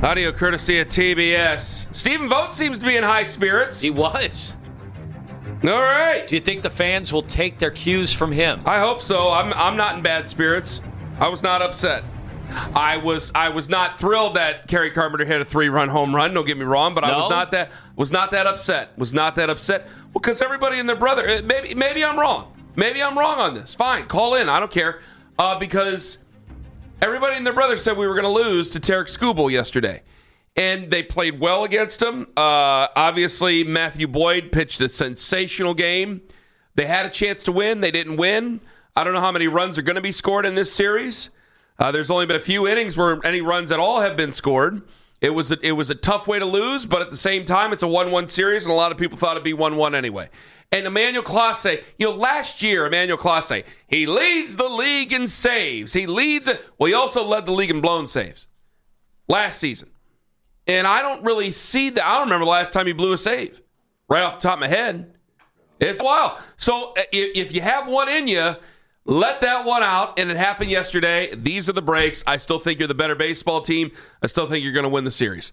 Audio courtesy of TBS. Stephen Vogt seems to be in high spirits. He was. All right. Do you think the fans will take their cues from him? I hope so. I'm not in bad spirits. I was not upset. I was not thrilled that Kerry Carpenter hit a 3-run home run. Don't get me wrong, but I was not that upset. Was not that upset because everybody and their brother. Maybe I'm wrong. Maybe I'm wrong on this. Fine, call in. I don't care because everybody and their brother said we were going to lose to Tarek Skubal yesterday, and they played well against him. Obviously, Matthew Boyd pitched a sensational game. They had a chance to win. They didn't win. I don't know how many runs are going to be scored in this series. There's only been a few innings where any runs at all have been scored. It was a tough way to lose, but at the same time, it's a 1-1 series, and a lot of people thought it'd be 1-1 anyway. And Emmanuel Clase, last year, Emmanuel Clase, he leads the league in saves. He also led the league in blown saves last season. And I don't really see that. I don't remember the last time he blew a save right off the top of my head. It's a while. So if you have one in you, let that one out, and it happened yesterday. These are the breaks. I still think you're the better baseball team. I still think you're going to win the series.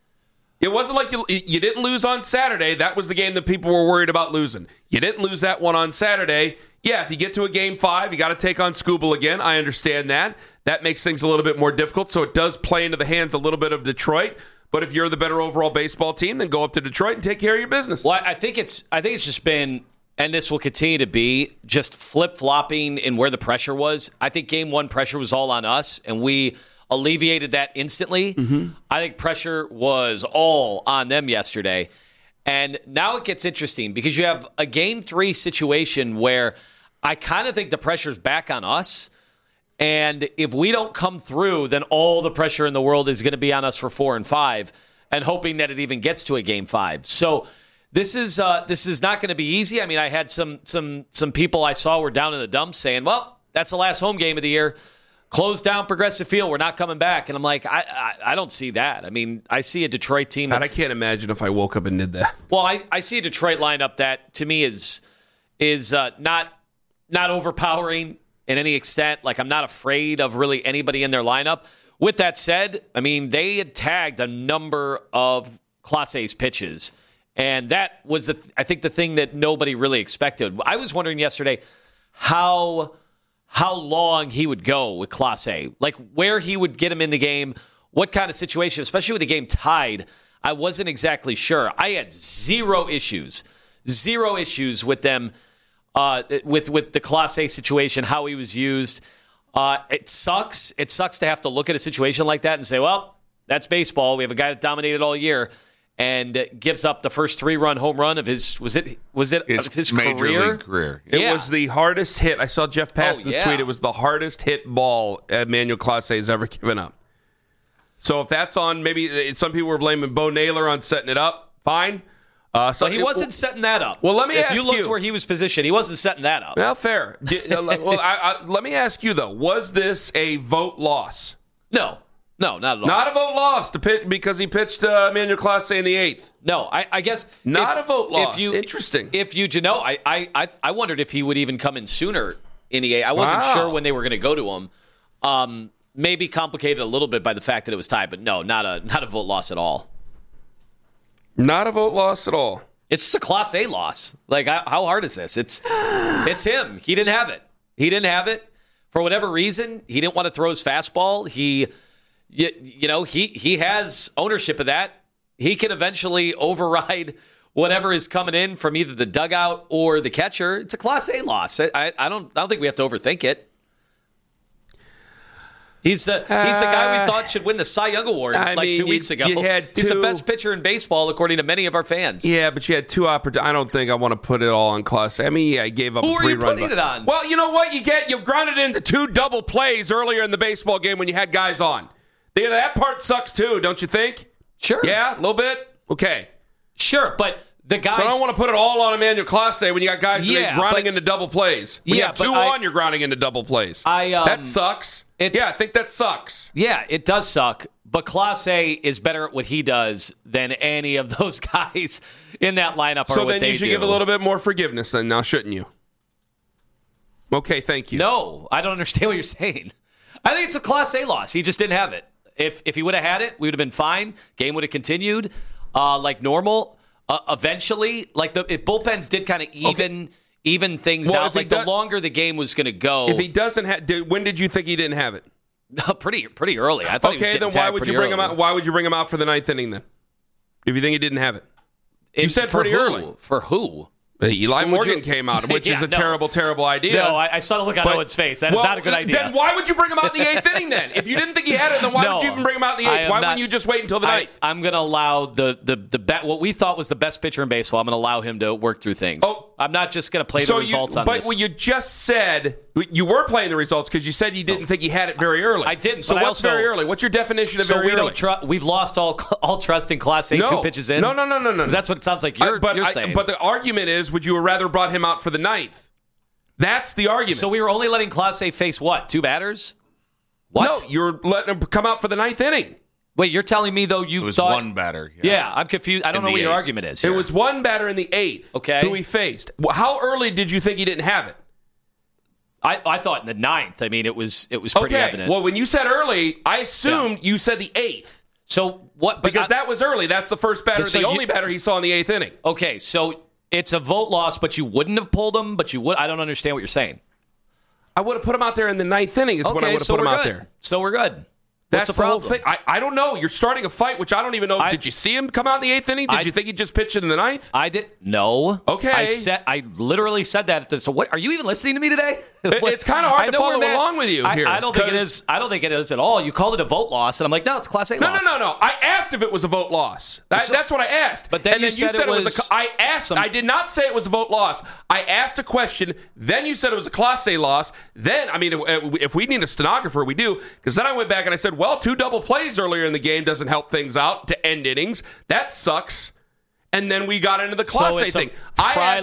It wasn't like you didn't lose on Saturday. That was the game that people were worried about losing. You didn't lose that one on Saturday. Yeah, if you get to a Game 5, you got to take on Skubal again. I understand that. That makes things a little bit more difficult, so it does play into the hands a little bit of Detroit. But if you're the better overall baseball team, then go up to Detroit and take care of your business. Well, I think it's just been, and this will continue to be, just flip-flopping in where the pressure was. I think Game 1 pressure was all on us, and we alleviated that instantly. Mm-hmm. I think pressure was all on them yesterday. And now it gets interesting because you have a Game 3 situation where I kind of think the pressure's back on us. And if we don't come through, then all the pressure in the world is going to be on us for 4 and 5 and hoping that it even gets to a Game 5. So this is not going to be easy. I mean, I had some people I saw were down in the dumps saying, well, that's the last home game of the year. Close down Progressive Field. We're not coming back. And I'm like, I don't see that. I mean, I see a Detroit team that's... I can't imagine if I woke up and did that. Well, I see a Detroit lineup that, to me, is not overpowering in any extent. Like, I'm not afraid of really anybody in their lineup. With that said, I mean, they had tagged a number of Class A's pitches. And that was, I think, the thing that nobody really expected. I was wondering yesterday how long he would go with Class A, like where he would get him in the game, what kind of situation, especially with the game tied. I wasn't exactly sure. I had zero issues with them, with the Class A situation, how he was used. It sucks. It sucks to have to look at a situation like that and say, well, that's baseball. We have a guy that dominated all year and gives up the first 3-run home run of his, was it of his major career? League career. It was the hardest hit. I saw Jeff Passan's tweet. It was the hardest hit ball Emmanuel Clase has ever given up. So if that's on, maybe some people were blaming Bo Naylor on setting it up. Fine. So he wasn't setting that up. Well, let me ask you. If you looked where he was positioned, he wasn't setting that up. Well, fair. Let me ask you, though. Was this a vote loss? No, not at all. Not a vote loss because he pitched Emmanuel Clase in the 8th. No, I guess not a vote loss. Interesting. I wondered if he would even come in sooner in the 8th. I wasn't sure when they were going to go to him. Maybe complicated a little bit by the fact that it was tied, but no, not a vote loss at all. Not a vote loss at all. It's just a Class A loss. Like, how hard is this? It's him. He didn't have it. For whatever reason, he didn't want to throw his fastball. He has ownership of that. He can eventually override whatever is coming in from either the dugout or the catcher. It's a Class A loss. I don't think we have to overthink it. He's the guy we thought should win the Cy Young Award 2 weeks ago. He's the best pitcher in baseball, according to many of our fans. Yeah, but you had 2 opportunities. I don't think I want to put it all on Class A. I mean, yeah, he gave up a 3-run. Who are you putting it on? Well, you know what you get? You grounded into 2 double plays earlier in the baseball game when you had guys on. That part sucks too, don't you think? Sure. Yeah, a little bit? Okay. Sure, but the guys... So I don't want to put it all on Emmanuel Clase when you got guys grounding into double plays. When you have 2 on, you're grounding into double plays. That sucks. I think that sucks. Yeah, it does suck. But Clase is better at what he does than any of those guys in that lineup are. So then you should give a little bit more forgiveness then now, shouldn't you? Okay, thank you. No, I don't understand what you're saying. I think it's a Class A loss. He just didn't have it. If he would have had it, we would have been fine. Game would have continued like normal. Eventually, like the bullpens did kind of even things out. Like the longer the game was going to go. If he doesn't have, when did you think he didn't have it? Pretty early. I thought he was getting then why would you bring him out? Why would you bring him out for the 9th inning then? If you think he didn't have it, you said pretty early. For who? Eli Morgan came out, which is a terrible, terrible idea. No, I saw the look on Owen's face. That is not a good idea. Then why would you bring him out in the 8th inning then? If you didn't think he had it, then why would you even bring him out in the 8th? Why wouldn't you just wait until the 9th? I'm going to allow what we thought was the best pitcher in baseball. I'm going to allow him to work through things. I'm not just going to play the results on this. But you just said you were playing the results because you said you didn't think he had it very early. I didn't. So what's very early? What's your definition of very early? We've lost all trust in Class A 2 pitches in? No. That's what it sounds like you're saying. But the argument is, would you have rather brought him out for the 9th? That's the argument. So we were only letting Class A face what? 2 batters? What? No, you're letting him come out for the 9th inning. Wait, you're telling me, though, it was one batter. Yeah, I'm confused. I don't know what your argument is here. It was one batter in the 8th who he faced. How early did you think he didn't have it? I thought in the 9th. I mean, it was pretty evident. Well, when you said early, I assumed you said the 8th. So what? Because that was early. That's the first batter, the only batter he saw in the 8th inning. Okay, so it's a vote loss, but you wouldn't have pulled him, but you would. I don't understand what you're saying. I would have put him out there in the 9th inning is when I would have put him out there. So we're good. That's the whole thing. I don't know. You're starting a fight, which I don't even know. Did you see him come out in the 8th inning? Did you think he just pitched it in the 9th? I did. No. Okay. I literally said that. So what? Are you even listening to me today? It's kind of hard to follow along with you here. I don't think it is. I don't think it is at all. You called it a vote loss, and I'm like, no, it's Class A loss. No. I asked if it was a vote loss. That's what I asked. But then you said it was. I asked. I did not say it was a vote loss. I asked a question. Then you said it was a Class A loss. Then, I mean, if we need a stenographer, we do. Because then I went back and I said, well, 2 double plays earlier in the game doesn't help things out to end innings. That sucks. And then we got into the Class A thing. I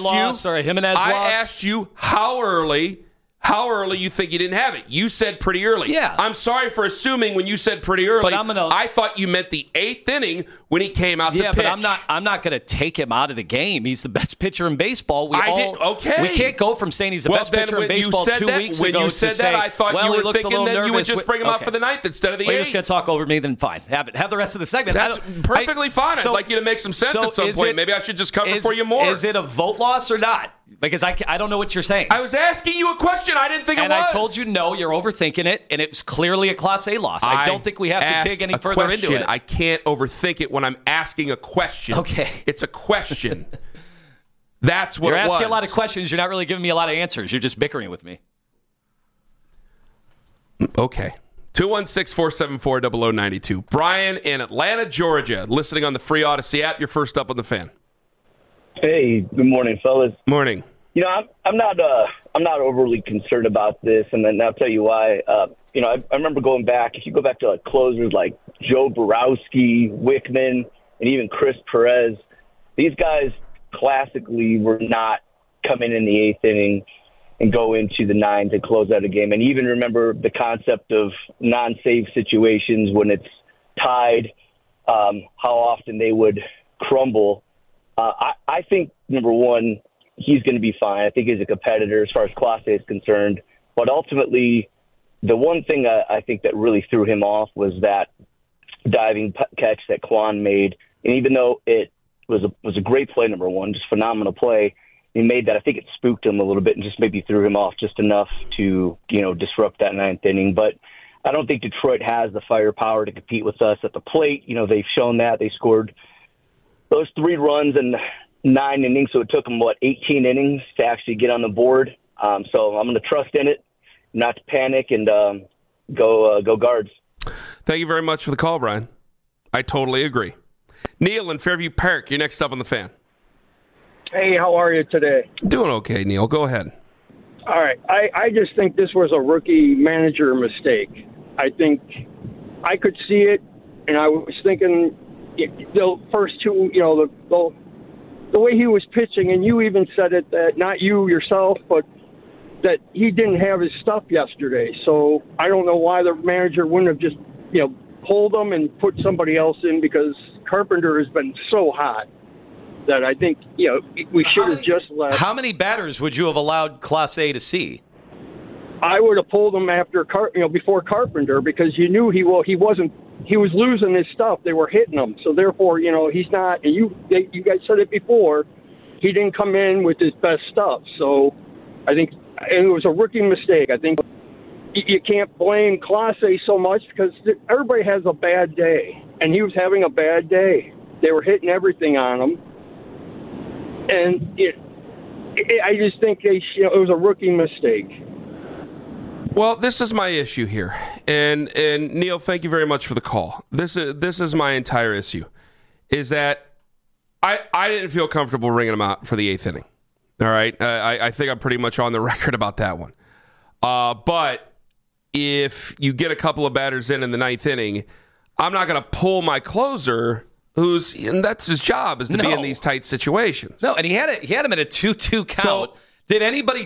asked you how early you think you didn't have it. You said pretty early. Yeah. I'm sorry for assuming when you said pretty early. I thought you meant the 8th inning when he came out to pitch. Yeah, but I'm not going to take him out of the game. He's the best pitcher in baseball. We can't go from saying he's the best pitcher in baseball 2 weeks ago to say, I thought you were thinking that you would just bring him out for the 9th instead of the 8th. You're just going to talk over me, then fine. Have the rest of the segment. That's perfectly fine. I'd like you to make some sense at some point. Maybe I should just cover for you more. Is it a vote loss or not? Because I don't know what you're saying. I was asking you a question. I didn't think it was. And I told you no, you're overthinking it, and it was clearly a Class A loss. I don't think we have to dig any further into it. I can't overthink it when I'm asking a question. Okay. It's a question. That's what you're it was. You're asking a lot of questions. You're not really giving me a lot of answers. You're just bickering with me. Okay. 216-474-0092. Brian in Atlanta, Georgia, listening on the free Odyssey app. You're first up on the Fan. Hey, good morning, fellas. Morning. You know, I'm not overly concerned about this, and then I'll tell you why. I remember going back. If you go back to like closers like Joe Borowski, Wickman, and even Chris Perez, these guys classically were not coming in the 8th inning and go into the 9th and close out a game. And even remember the concept of non-save situations when it's tied, how often they would crumble. I think, number one, he's going to be fine. I think he's a competitor as far as Class A is concerned. But ultimately, the one thing I think that really threw him off was that diving catch that Kwan made. And even though it was a great play, number one, just phenomenal play, he made that. I think it spooked him a little bit and just maybe threw him off just enough to, disrupt that 9th inning. But I don't think Detroit has the firepower to compete with us at the plate. They've shown that. They scored those 3 runs in 9 innings, so it took them, 18 innings to actually get on the board. So I'm going to trust in it, not to panic, and go Guards. Thank you very much for the call, Brian. I totally agree. Neil in Fairview Park, you're next up on the Fan. Hey, how are you today? Doing okay, Neil. Go ahead. All right. I just think this was a rookie manager mistake. I think I could see it, and I was thinking the first 2, the way he was pitching, and you even said it, that not you yourself, but that he didn't have his stuff yesterday. So I don't know why the manager wouldn't have just, pulled him and put somebody else in, because Carpenter has been so hot that I think, we should have just left. How many batters would you have allowed Class A to see? I would have pulled him after before Carpenter, because you knew he was losing his stuff. They were hitting him, so therefore he's not. And you guys said it before. He didn't come in with his best stuff, so I think it was a rookie mistake. I think you can't blame Clase so much because everybody has a bad day, and he was having a bad day. They were hitting everything on him, and I just think it was a rookie mistake. Well, this is my issue here, and Neil, thank you very much for the call. This is my entire issue, is that I didn't feel comfortable ringing him out for the 8th inning. All right, I think I'm pretty much on the record about that one. But if you get a couple of batters in the 9th inning, I'm not going to pull my closer, and that's his job, is to be in these tight situations. No, and he had him at a 2-2 count. So, did anybody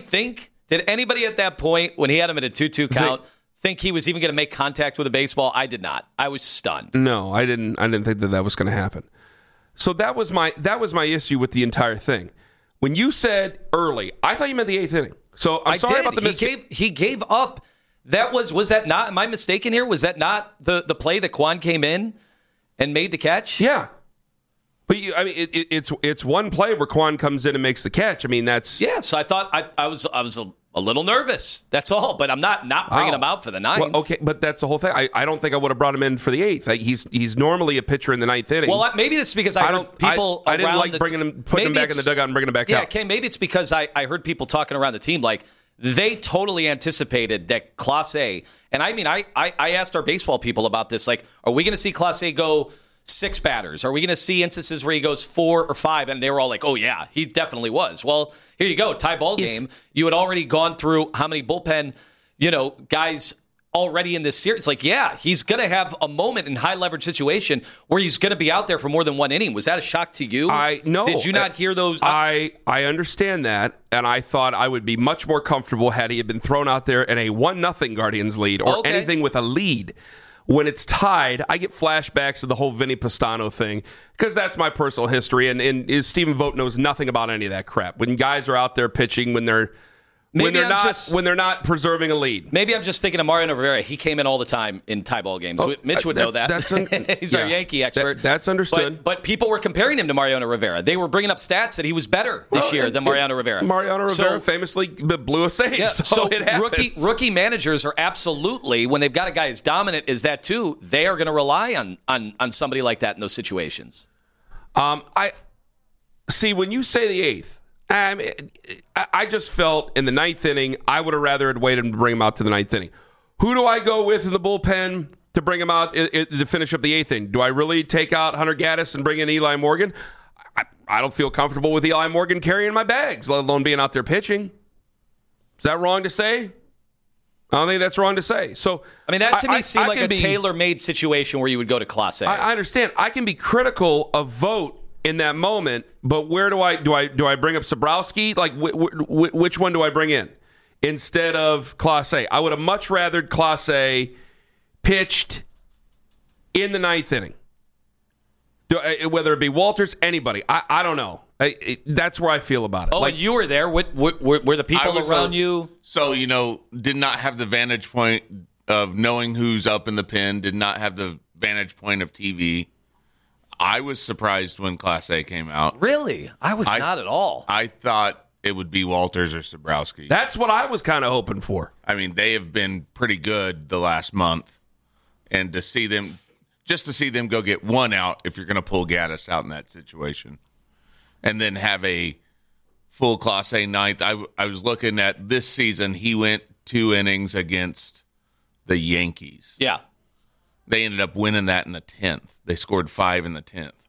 at that point, when he had him at a 2-2 count, think he was even going to make contact with a baseball? I did not. I was stunned. No, I didn't think that was going to happen. So that was my issue with the entire thing. When you said early, I thought you meant the 8th inning. So I'm sorry about the mistake. He gave up. Was that not? Am I mistaken here? Was that not the play that Kwan came in and made the catch? Yeah. But it's one play where Kwan comes in and makes the catch. I mean, that's... Yeah, so I thought I was a little nervous. That's all. But I'm not bringing him out for the 9th. Well, okay, but that's the whole thing. I don't think I would have brought him in for the 8th. He's normally a pitcher in the 9th inning. Well, maybe it's because I heard people I didn't like putting him back in the dugout and bringing him back out. Yeah, okay, maybe it's because I heard people talking around the team like they totally anticipated that Clase, and I mean, I asked our baseball people about this, like, are we going to see Clase go 6 batters? Are we going to see instances where he goes 4 or 5? And they were all like, oh, yeah, he definitely was. Well, here you go, tie ball game. You had already gone through how many bullpen, guys already in this series. Like, yeah, he's going to have a moment in high leverage situation where he's going to be out there for more than 1 inning. Was that a shock to you? No. Did you not hear those? I understand that, and I thought I would be much more comfortable had he had been thrown out there in a 1-0 Guardians lead or anything with a lead. When it's tied, I get flashbacks of the whole Vinny Pastano thing because that's my personal history, and Stephen Vogt knows nothing about any of that crap. When guys are out there pitching, when they're not preserving a lead. Maybe I'm just thinking of Mariano Rivera. He came in all the time in tie ball games. Mitch would know that. He's our Yankee expert. That's understood. But people were comparing him to Mariano Rivera. They were bringing up stats that he was better this year than Mariano Rivera. Mariano Rivera famously blew a save. Yeah, so it happens. Rookie managers are absolutely, when they've got a guy as dominant as that too, they are going to rely on somebody like that in those situations. I see when you say the 8th. I just felt in the 9th inning, I would have rather had waited to bring him out to the 9th inning. Who do I go with in the bullpen to bring him out to finish up the 8th inning? Do I really take out Hunter Gaddis and bring in Eli Morgan? I don't feel comfortable with Eli Morgan carrying my bags, let alone being out there pitching. Is that wrong to say? I don't think that's wrong to say. So, I mean, that to me seemed like a tailor-made situation where you would go to Clase. I understand. I can be critical of Vogt in that moment, but where do I bring up Sobrowski? Like, which one do I bring in instead of Clase? I would have much rather Clase pitched in the 9th inning, whether it be Walters, anybody. I don't know. That's where I feel about it. Oh, like, and you were there. Were the people around you? So, did not have the vantage point of knowing who's up in the pen, did not have the vantage point of TV. I was surprised when Clase came out. Really? I was not at all. I thought it would be Walters or Sobrowski. That's what I was kind of hoping for. I mean, they have been pretty good the last month. And to see them go get 1 out if you're going to pull Gaddis out in that situation. And then have a full Clase 9th. I was looking at this season, he went 2 innings against the Yankees. Yeah. They ended up winning that in the 10th. They scored 5 in the 10th.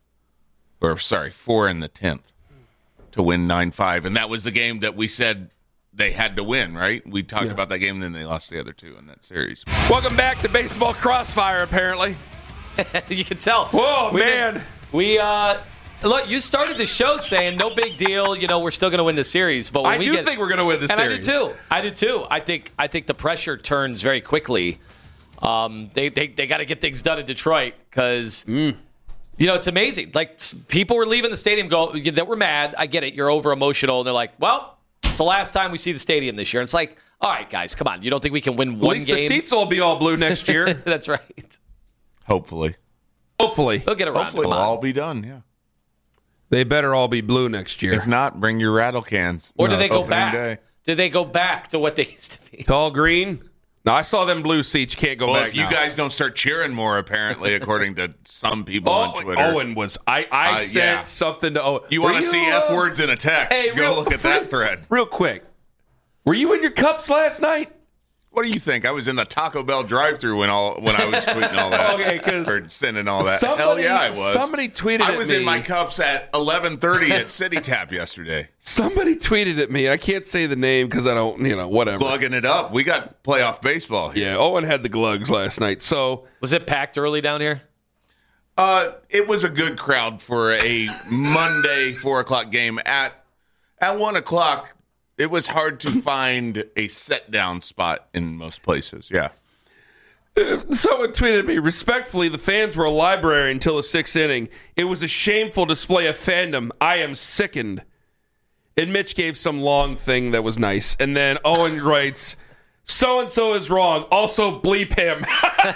4 in the 10th to win 9-5. And that was the game that we said they had to win, right? We talked about that game, and then they lost the other 2 in that series. Welcome back to Baseball Crossfire, apparently. You can tell. Whoa, man. Look, you started the show saying no big deal. We're still going to win the series. But I do think we're going to win the series. I do too. I think the pressure turns very quickly. They got to get things done in Detroit because it's amazing. Like, people were leaving the stadium that were mad. I get it. You're over emotional, and they're like, "Well, it's the last time we see the stadium this year." And it's like, All right, guys, come on. You don't think we can win At one least game? the seats will be all blue next year. That's right. Hopefully. They'll get around. Hopefully it'll all be done, yeah. They better all be blue next year. If not, bring your rattle cans. Or do they go Opening back? day. Do they go back to what they used to be? Tall green? No, I saw them blue seats. Can't go Well, back if you now. guys don't start cheering more, apparently, according to some people on Twitter. Owen was. I sent yeah. something to Owen. You want to see F words in a text? Hey, Go look at that thread. Real quick. Were you in your cups last night? What do you think? I was in the Taco Bell drive-thru when I was tweeting all that. Okay, because or sending all that. Hell yeah, I was. Somebody tweeted at me. I was in my cups at 11:30 at City Tap yesterday. Somebody tweeted at me. I can't say the name because I don't, whatever. Plugging it up. We got playoff baseball here. Yeah, Owen had the glugs last night. So Was it packed early down here? It was a good crowd for a Monday 4:00 game. At 1:00, it was hard to find a set-down spot in most places. Yeah. someone tweeted at me, respectfully, the fans were a library until the sixth inning. It was a shameful display of fandom. I am sickened. And Mitch gave some long thing that was nice. And then Owen writes, so-and-so is wrong. Also bleep him.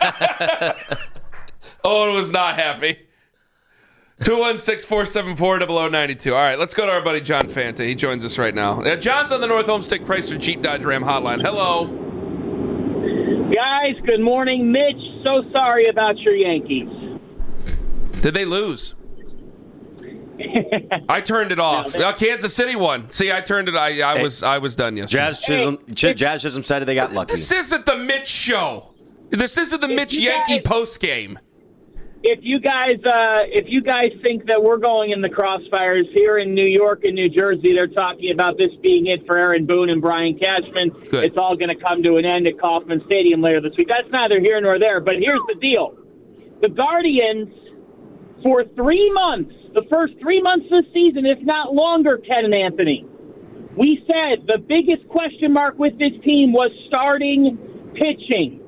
Owen was not happy. 216-474-0092. All right, let's go to our buddy John Fanta. He joins us right now. John's on the North Olmsted Chrysler Jeep Dodge Ram hotline. Hello. Guys, good morning. Mitch, so sorry about your Yankees. Did they lose? I turned it off. Kansas City won. See, I turned it. I was done yesterday. Jazz Chisholm said they got lucky. This isn't the Mitch show. This isn't the Mitch Yankee post game. If you guys think that we're going in the crossfires here in New York and New Jersey, they're talking about this being it for Aaron Boone and Brian Cashman. Good. It's all going to come to an end at Kauffman Stadium later this week. That's neither here nor there. But here's the deal: the Guardians, for 3 months, the first 3 months of the season, if not longer, Ken and Anthony, we said the biggest question mark with this team was starting pitching,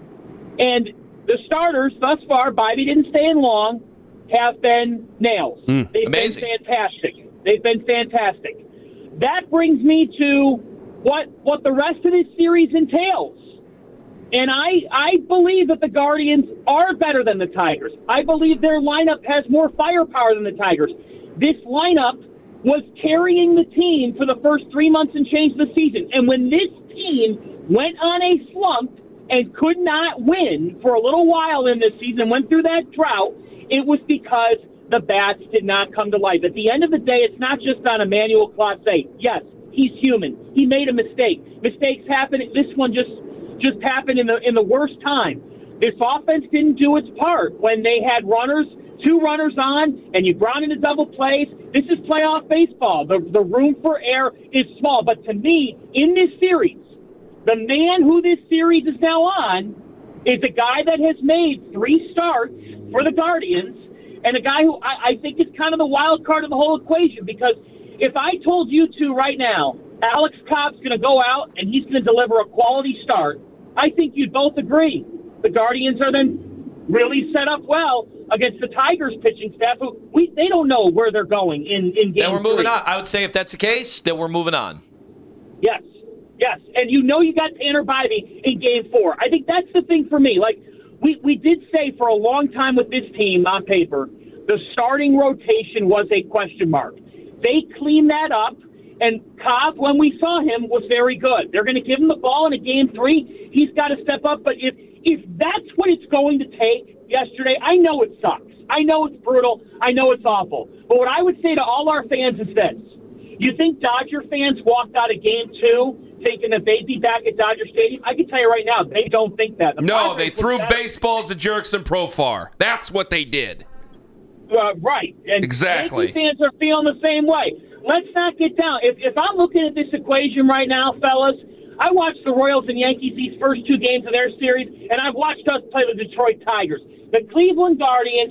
and the starters thus far, Bobby didn't stay in long, have been nails. They've amazing. been fantastic. They've been fantastic. That brings me to what the rest of this series entails. And I believe that the Guardians are better than the Tigers. I believe their lineup has more firepower than the Tigers. This lineup was carrying the team for the first 3 months and change of the season. And when this team went on a slump and could not win for a little while in this season, went through that drought, it was because the bats did not come to life. At the end of the day, it's not just on Emmanuel Clase. Yes, he's human. He made a mistake. Mistakes happen. This one just happened in the worst time. This offense didn't do its part when they had two runners on, and you brought in a double plays. This is playoff baseball. The room for error is small. But to me, in this series, the man who this series is now on is a guy that has made 3 starts for the Guardians, and a guy who I think is kind of the wild card of the whole equation, because if I told you two right now, Alex Cobb's going to go out and he's going to deliver a quality start, I think you'd both agree. The Guardians are then really set up well against the Tigers pitching staff, who they don't know where they're going in game 3. Then we're moving on. I would say if that's the case, then we're moving on. Yes, and you got Tanner Bybee in Game 4. I think that's the thing for me. Like, we did say for a long time with this team on paper, the starting rotation was a question mark. They cleaned that up, and Cobb, when we saw him, was very good. They're going to give him the ball in a Game 3. He's got to step up, but if that's what it's going to take yesterday, I know it sucks. I know it's brutal. I know it's awful. But what I would say to all our fans is this. You think Dodger fans walked out of Game 2 thinking that they'd be back at Dodger Stadium? I can tell you right now, they don't think that. No, they threw baseballs at Jurickson Profar. That's what they did. Right. And exactly. Yankee fans are feeling the same way. Let's not get down. If I'm looking at this equation right now, fellas, I watched the Royals and Yankees these first 2 games of their series, and I've watched us play the Detroit Tigers. The Cleveland Guardians,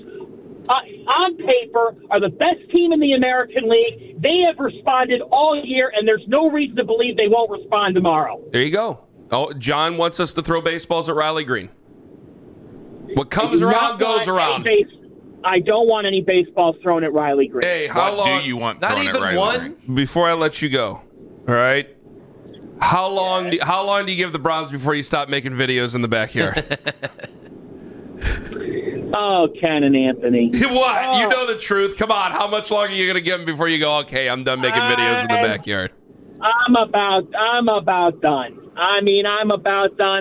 on paper, are the best team in the American League. They have responded all year, and there's no reason to believe they won't respond tomorrow. There you go. Oh, John wants us to throw baseballs at Riley Green. What comes around goes around. I don't want any baseballs thrown at Riley Green. Hey, how long do you want Not thrown even at Riley one? Green? Before I let you go, all right? How long do you give the Browns before you stop making videos in the backyard? Oh, Ken and Anthony. What? Oh. You know the truth. Come on. How much longer are you going to give them before you go, okay, I'm done making videos in the backyard? I'm about done. I'm about done.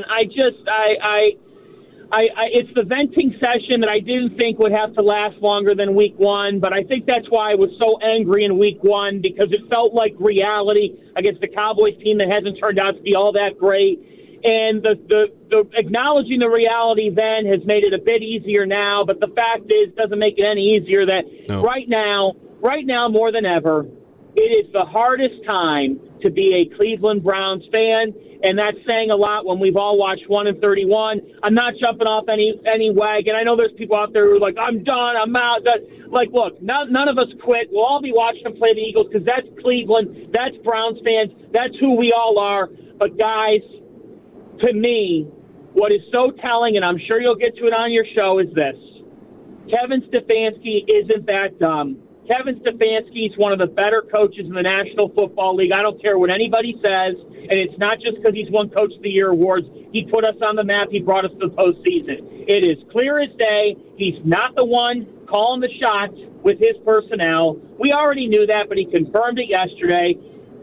It's the venting session that I didn't think would have to last longer than week one, but I think that's why I was so angry in week one, because it felt like reality against the Cowboys team that hasn't turned out to be all that great. And the acknowledging the reality then has made it a bit easier now, but the fact is, it doesn't make it any easier that right now more than ever, it is the hardest time to be a Cleveland Browns fan, and that's saying a lot when we've all watched 1-31. I'm not jumping off any wagon. I know there's people out there who are like, I'm done, I'm out. Like, look, none of us quit. We'll all be watching them play the Eagles because that's Cleveland, that's Browns fans, that's who we all are. But, guys, to me, what is so telling, and I'm sure you'll get to it on your show, is this. Kevin Stefanski isn't that dumb. Kevin Stefanski is one of the better coaches in the National Football League. I don't care what anybody says, and it's not just because he's won Coach of the Year awards. He put us on the map. He brought us to the postseason. It is clear as day. He's not the one calling the shots with his personnel. We already knew that, but he confirmed it yesterday.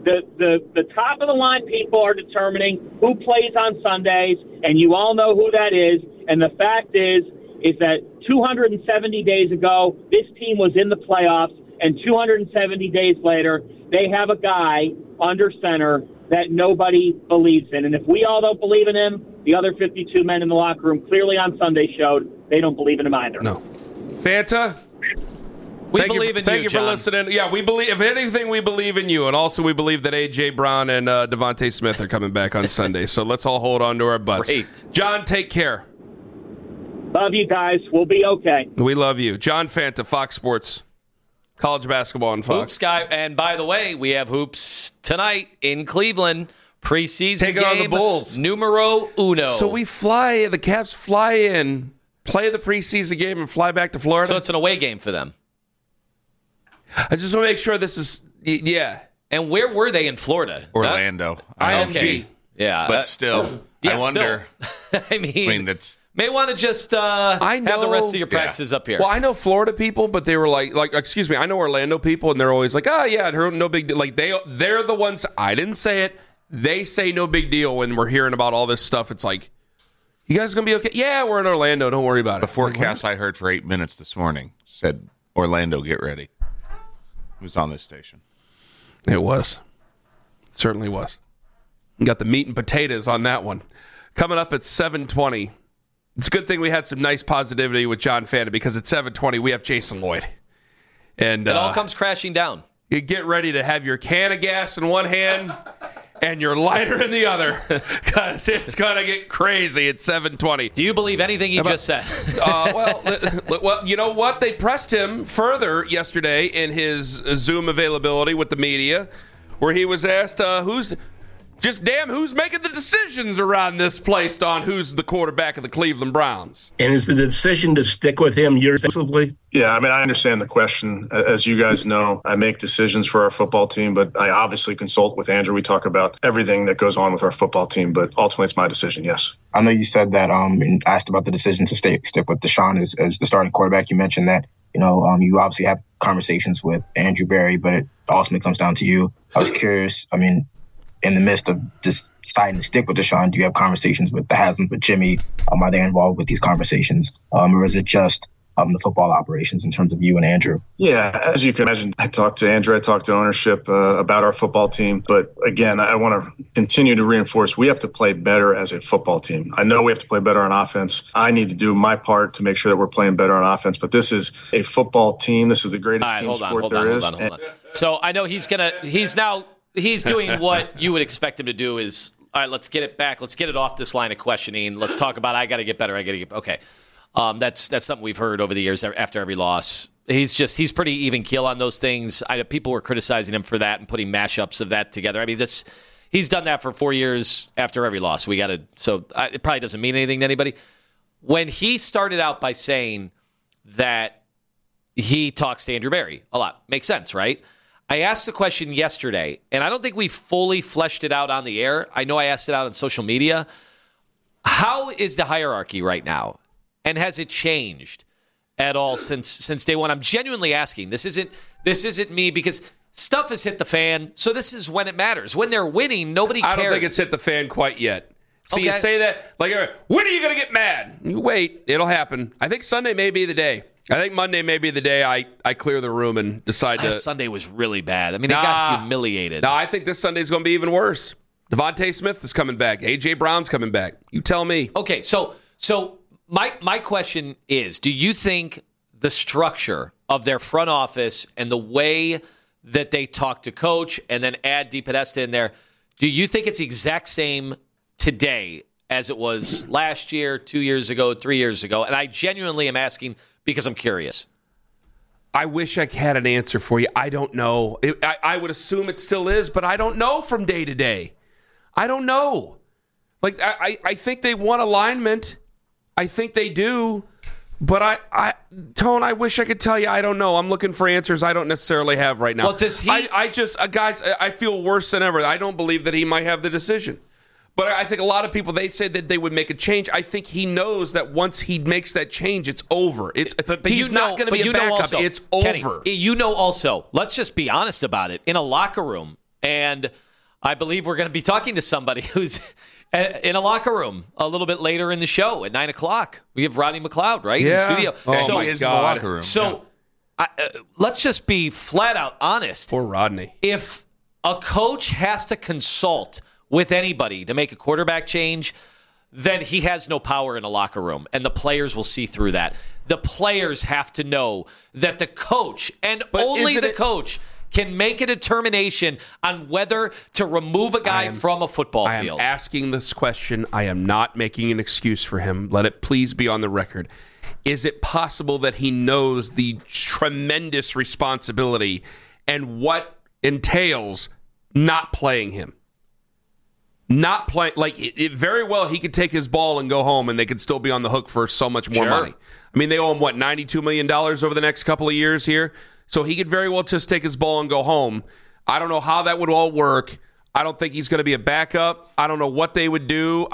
The top of the line people are determining who plays on Sundays, and you all know who that is. And the fact is that 270 days ago, this team was in the playoffs, and 270 days later, they have a guy under center that nobody believes in. And if we all don't believe in him, the other 52 men in the locker room clearly on Sunday showed they don't believe in him either. No. Fanta? We believe in you, Thank you for John. listening. Yeah, we believe. If anything, we believe in you, and also we believe that A.J. Brown and Devontae Smith are coming back on Sunday. So let's all hold on to our butts. Great. John, take care. Love you guys. We'll be okay. We love you. John Fanta, Fox Sports, college basketball on Fox. Hoops guy, and by the way, we have hoops tonight in Cleveland. Preseason Taking game, on the Bulls. Numero uno. So the Cavs fly in, play the preseason game, and fly back to Florida? So it's an away game for them. I just want to make sure this is, yeah. And where were they in Florida? Orlando. IMG. Okay. Yeah. But still, yeah, I wonder. I mean, that's... May want to just have the rest of your practices up here. Well, I know Florida people, but they were like, excuse me, I know Orlando people, and they're always like, oh, yeah, no big deal. Like, they're the ones, I didn't say it, they say no big deal when we're hearing about all this stuff. It's like, you guys going to be okay? Yeah, we're in Orlando. Don't worry about it. The forecast I heard for 8 minutes this morning said, Orlando, get ready. It was on this station. It was. It certainly was. You got the meat and potatoes on that one. Coming up at 7:20. It's a good thing we had some nice positivity with John Fanta, because at 7:20 we have Jason Lloyd. And it all comes crashing down. You get ready to have your can of gas in one hand and your lighter in the other, because it's going to get crazy at 7:20. Do you believe anything he just said? Well, you know what? They pressed him further yesterday in his Zoom availability with the media, where he was asked, who's making the decisions around this place on who's the quarterback of the Cleveland Browns? And is the decision to stick with him exclusively? Yeah, I mean, I understand the question. As you guys know, I make decisions for our football team, but I obviously consult with Andrew. We talk about everything that goes on with our football team, but ultimately it's my decision, yes. I know you said that and asked about the decision to stick with Deshaun as the starting quarterback. You mentioned that, you obviously have conversations with Andrew Berry, but it ultimately comes down to you. I was curious, in the midst of just deciding to stick with Deshaun, do you have conversations with the Haslams, with Jimmy? Are they involved with these conversations? Or is it just the football operations in terms of you and Andrew? Yeah, as you can imagine, I talked to Andrew, I talked to ownership about our football team. But again, I want to continue to reinforce we have to play better as a football team. I know we have to play better on offense. I need to do my part to make sure that we're playing better on offense. But this is a football team. This is the greatest team sport there is. Hold on. So I know he's doing what you would expect him to do is, all right, let's get it back. Let's get it off this line of questioning. Let's talk about, I got to get better. Okay. That's something we've heard over the years after every loss. He's pretty even keel on those things. People were criticizing him for that and putting mashups of that together. I mean, he's done that for 4 years after every loss. It probably doesn't mean anything to anybody. When he started out by saying that he talks to Andrew Berry a lot, makes sense, right? I asked the question yesterday, and I don't think we fully fleshed it out on the air. I know I asked it out on social media. How is the hierarchy right now? And has it changed at all since day one? I'm genuinely asking. This isn't me because stuff has hit the fan, so this is when it matters. When they're winning, nobody cares. I don't think it's hit the fan quite yet. See, okay. You say that, like, when are you going to get mad? You wait. It'll happen. I think Sunday may be the day. I think Monday may be the day I clear the room and decide to. Sunday was really bad. I mean, they got humiliated. No, I think this Sunday's going to be even worse. Devontae Smith is coming back. A.J. Brown's coming back. You tell me. Okay, so my question is, do you think the structure of their front office and the way that they talk to coach and then add DePodesta in there, do you think it's the exact same today as it was last year, 2 years ago, 3 years ago? And I genuinely am asking because I'm curious. I wish I had an answer for you. I don't know. I would assume it still is, but I don't know from day to day. I don't know. Like, I think they want alignment. I think they do. But Tone, I wish I could tell you I don't know. I'm looking for answers I don't necessarily have right now. Well, does he... guys, I feel worse than ever. I don't believe that he might have the decision. But I think a lot of people, they said that they would make a change. I think he knows that once he makes that change, it's over. He's not going to be a backup. Also, it's Kenny, over. You know also, let's just be honest about it, in a locker room, and I believe we're going to be talking to somebody who's in a locker room a little bit later in the show at 9 o'clock. We have Rodney McLeod, right, in the studio. Oh, my God. In the locker room. So let's just be flat out honest. Poor Rodney. If a coach has to consult with anybody to make a quarterback change, then he has no power in a locker room, and the players will see through that. The players have to know that the coach, and only the coach, can make a determination on whether to remove a guy from a football field. I am asking this question. I am not making an excuse for him. Let it please be on the record. Is it possible that he knows the tremendous responsibility and what entails not playing him? Not playing, like, very well, he could take his ball and go home, and they could still be on the hook for so much more money. I mean, they owe him, $92 million over the next couple of years here? So he could very well just take his ball and go home. I don't know how that would all work. I don't think he's going to be a backup. I don't know what they would do.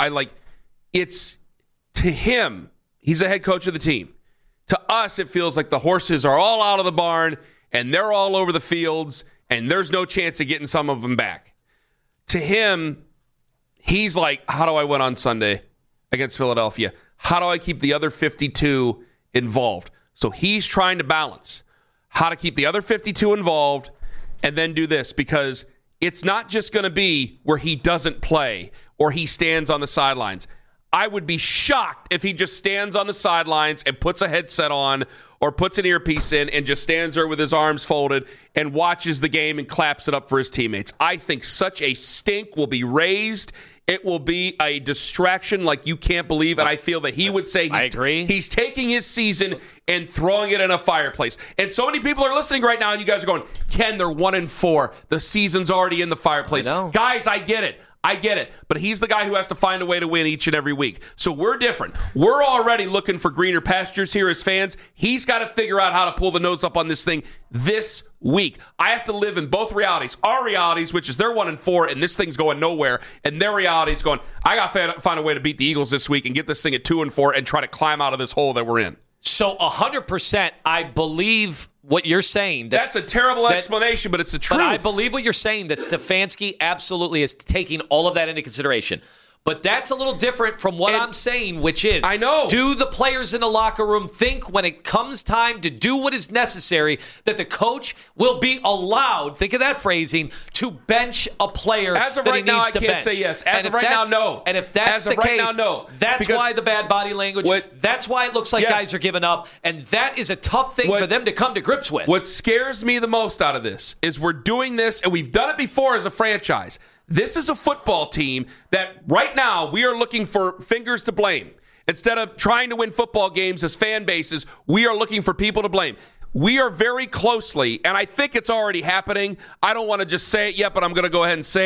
It's to him, he's the head coach of the team. To us, it feels like the horses are all out of the barn, and they're all over the fields, and there's no chance of getting some of them back. To him, he's like, how do I win on Sunday against Philadelphia? How do I keep the other 52 involved? So he's trying to balance how to keep the other 52 involved and then do this, because it's not just going to be where he doesn't play or he stands on the sidelines. I would be shocked if he just stands on the sidelines and puts a headset on or puts an earpiece in and just stands there with his arms folded and watches the game and claps it up for his teammates. I think such a stink will be raised. It will be a distraction like you can't believe. And I feel that he would say he's taking his season and throwing it in a fireplace. And so many people are listening right now, and you guys are going, Ken, they're 1-4. The season's already in the fireplace. Guys, I get it. But he's the guy who has to find a way to win each and every week. So we're different. We're already looking for greener pastures here as fans. He's got to figure out how to pull the nose up on this thing this week. I have to live in both realities. Our realities, which is they're 1-4 and this thing's going nowhere, and their reality is going, I got to find a way to beat the Eagles this week and get this thing at 2-4 and try to climb out of this hole that we're in. So 100%, I believe what you're saying. That's a terrible explanation, but it's the truth. But I believe what you're saying, that Stefanski absolutely is taking all of that into consideration. But that's a little different from what I'm saying, which is, I know. Do the players in the locker room think when it comes time to do what is necessary that the coach will be allowed, think of that phrasing, to bench a player as of that right he needs now, to I can't bench? say yes. As of right now, no. And if that's the case, that's why the bad body language, that's why it looks like guys are giving up, and that is a tough thing for them to come to grips with. What scares me the most out of this is we're doing this, and we've done it before as a franchise. This is a football team that right now we are looking for fingers to blame. Instead of trying to win football games as fan bases, we are looking for people to blame. We are very closely, and I think it's already happening. I don't want to just say it yet, but I'm going to go ahead and say it.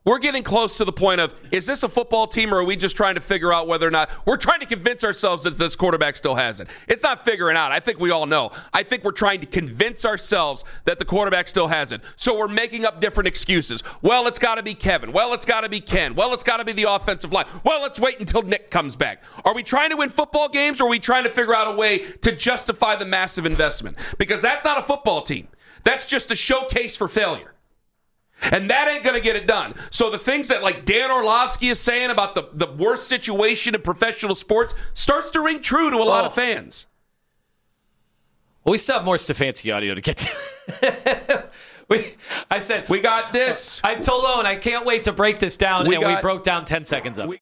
we're getting close to the point of, is this a football team or are we just trying to figure out whether or not we're trying to convince ourselves that this quarterback still has it? It's not figuring out. I think we all know. I think we're trying to convince ourselves that the quarterback still has it. So we're making up different excuses. Well, it's got to be Kevin. Well, it's got to be Ken. Well, it's got to be the offensive line. Well, let's wait until Nick comes back. Are we trying to win football games or are we trying to figure out a way to justify the massive investment? Because that's not a football team. That's just a showcase for failure. And that ain't going to get it done. So the things that like Dan Orlovsky is saying about the worst situation in professional sports starts to ring true to a lot of fans. Well, we still have more Stefanski audio to get to. I said, we got this. I told Owen, I can't wait to break this down, and we broke down 10 seconds of it.